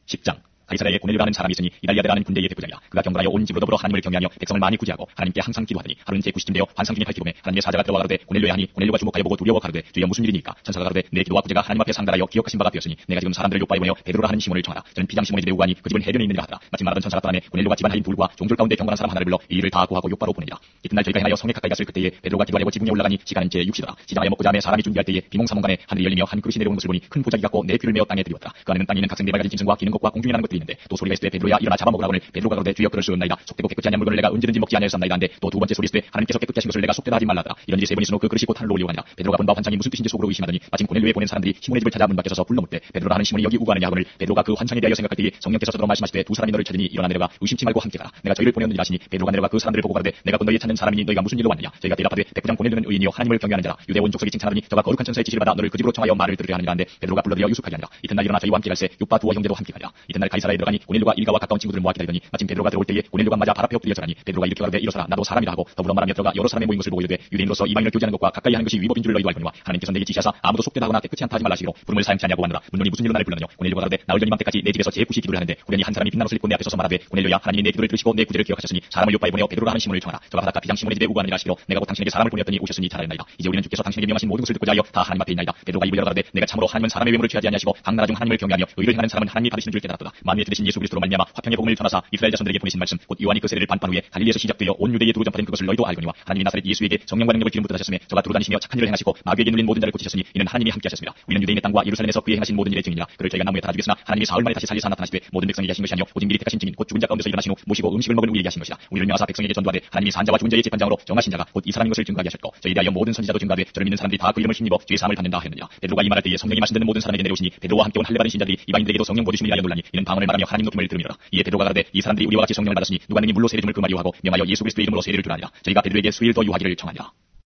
10장 가이사랴에 고넬료라는 사람이 있으니 이달리아데라는 군대의 대부장이라. 그가 경건하여 온 집으로 더불어 하나님을 경외하며 백성을 많이 구제하고 하나님께 항상 기도하더니 하루는 제90쯤 되어 환상 중에 밝히고매 하나님의 사자가 들어와 가로되 고넬료야 하니 고넬료가 주목하여 보고 두려워 가로되 주여 무슨 일이니까. 천사가 가로되 내 기도와 구제가 하나님 앞에 상달하여 기억하신 바가 되었으니 내가 지금 사람들을 요바에 보내어 베드로라 하는 시몬을 청하라. 저는 비장 시몬의 집에 오가니 그 집은 해변에 있느니라 하더라. 마침 말하던 천사가 떠나매 고넬료가 집안 하인 둘과 종졸 가운데 경건한 사람 하나를 불러 이 일을 다 고하고 요바로 보내니라. 이튿날 저희가 행하여 성에 가까이 갔을 그때에 베드로가 기도하려고 지붕에 올라가니 시간은 제6시더라. 지장하여 먹고자 하며 사람이 준비할 때에 비몽사몽간에 하늘이 열리며 한 그릇이 내려온 것을 보니 큰 보자기 같고 네 뷰를 메어 땅에 들이었더라. 그 안에는 땅에 있는 각색 네 가지 짐승과 기는 것과 공중에 나는 것들이 있는데 또 소리가 있을 때 베드로야 일어나 잡아먹으라고는 베드로가 그러되 주여 그럴 수 없나이다. 속되고 깨끗지 않은 물건을 내가 언제든지 먹지 아니하였사옵나이다 한데 또 두 번째 소리 있을 때 하나님께서 깨끗게 하신 것을 내가 속되다 하지 말라더라. 이런 일이 세 번이 있으므로 그 그릇이 곧 하늘로 올리고 하니라. 베드로가 본 바 환상이 무슨 뜻인지 속으로 의심하더니 마침 고넬료에 보낸 사람들이 시몬의 집을 찾아 문 밖에 서서 불러 묻되 베드로라 하는 시몬이 여기 우고하느냐 하거늘 베드로가 그 환상에 대하여 생각할 때에 성령께서 저더러 말씀하시되 두 사람이 너를 찾으니 일어나 내려가 의심치 말고 함께 가라. 내가 저희를 보내었느니라 하시니 베드로가 내려가 그 사람들을 보고 가로되 내가 곧 너희 찾는 사람이니 너희가 무슨 일로 왔느냐. 저희가 대답하되 백부장 고넬료는 의인이요 하나님을 경외하는 자라. 유대 온 족속이 칭찬하더니 저가 거룩한 천사의 지시를 받아 너를 그 집으로 청하여 말을 들으려 하느니라 한데 베드로가 불러들여 유숙하게 하니라. 이튿날 일어나 저희와 함께 갈새 육바 두어 형제도 함께 가니라. 이튿날 가이사랴에 들어가니 고넬료가 일가와 가까운 친구들을 모아 기다리더니 마침 베드로가 들어올 때에 고넬료가 맞아 발 앞에 엎드려 절하니 베드로가 이렇게 가로되 일어서라 나도 사람이라 하고 더불어 말하며 들어가 여러 사람의 모인 것을 보고 이르되 유대인으로서 이방인을 교제하는 것과 가까이 하는 것이 위법인 줄 너희도 알거니와 하나님께서 내게 지시하사 아무도 속되다 하거나 깨끗이 않다 하지 말라 하시기로 부름을 사용치 아니하고 왔노라. 문론이 무슨 일로 나를 불렀느냐. 고넬료가 가로되 나흘 전 이맘때까지 내 집에서 제9시 기도를 하는데 후련히 한 사람이 빛난 옷을 입고 내 앞에 서서 말하되 고넬료야 하나님이 내 기도를 들으시고 내 구제를 기억하셨으니 사람을 요바에 보내어 베드로라 하는 시몬을 청하라. 저가 바닷가 비장 시몬의 집에 우고하느니라 하시기로 내가 곧 당신에게 사람을 보내었더니 오셨으니 잘하였나이다. 이제 우리는 주께서 당신에게 명하신 모든 것을 듣고자 하여 다 하나님 앞에 있나이다. 베드로가 입을 열어 가로되 내가 참으로 하나님은 사람의 외모를 취하지 아니하시고 각 나라 중 하나님을 경외하며 의를 행하는 사람은 하나님이 받으시는 줄 깨달았도다. 만유의 주 되신 예수 그리스도로 말미암아 화평의 복음을 전하사 이스라엘 자손들에게 보내신 말씀 곧 요한이 그 세례를 반판 후에 갈릴리에서 시작되어 온 유대에 두루 전파된 그것을 너희도 알거니와 하나님이 나사렛 예수에게 성령과 능력을 기름 붓듯 하셨으며 저가 두루 다니시며 착한 일을 행하시고 마귀에게 눌린 모든 자를 고치셨으니 이는 하나님이 함께 하셨습니다. 우리는 유대인의 땅과 예루살렘에서 그의 행하신 모든 일의 증인이라. 그를 저희가 나무에 달아 죽였으나 하나님이 사흘 만에 다시 살리사 나타나시되 모든 백성에게 하신 것이 아니요 오직 미리 택하신 증인 곧 죽은 자 가운데서 일어나신 후 모시고 음식을 먹은 우리에게 하신 것이라. 우리를 명하사 백성에게 전도하되 하나님이 산자와 죽은 자의 재판장으로 정하신 자가 곧 이 사람인 것을 증거하게 하셨고 저희에 대하여 모든 선지자도 증거하되 저를 믿는 사람들이 다 그 이름을 힘입어 주의 사함을 받는다 하였느니라. 베드로가 이 말할 때에 성령이 말씀 듣는 모든 사람에게 내려오시니 베드로와 함께 온 할례 받은 신자들이 이방인들에게도 성령 보여주심을 위하여 놀라니 이는 방언을 말하며 하나님 높임을 들으미로라. 이에 베드로가 가로되 이 사람들이 우리와 같이 성령을 받았으니 누가 능히 물로 세례 줌을 그 말이요 하고 명하여 예수 그리스도의 이름으로 세례를 주라 하니라. 저희가 베드로에게 수일 더 유하기를 청하니라.